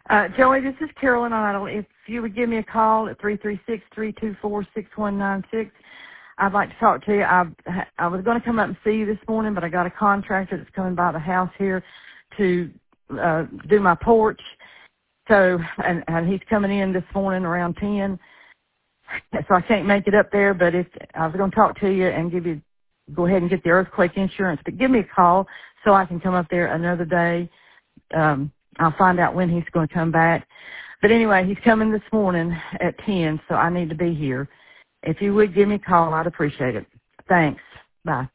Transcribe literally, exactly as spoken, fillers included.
Uh, Joey, this is Carolyn Idle. If you would give me a call at three three six, three two four, six one nine six, I'd like to talk to you. I, I was going to come up and see you this morning, but I got a contractor that's coming by the house here to uh, do my porch. So, and, and he's coming in this morning around ten. So I can't make it up there, but if I was going to talk to you and give you, go ahead and get the earthquake insurance, but give me a call so I can come up there another day. Um, I'll find out when he's going to come back. But anyway, he's coming this morning at ten, so I need to be here. If you would give me a call, I'd appreciate it. Thanks. Bye.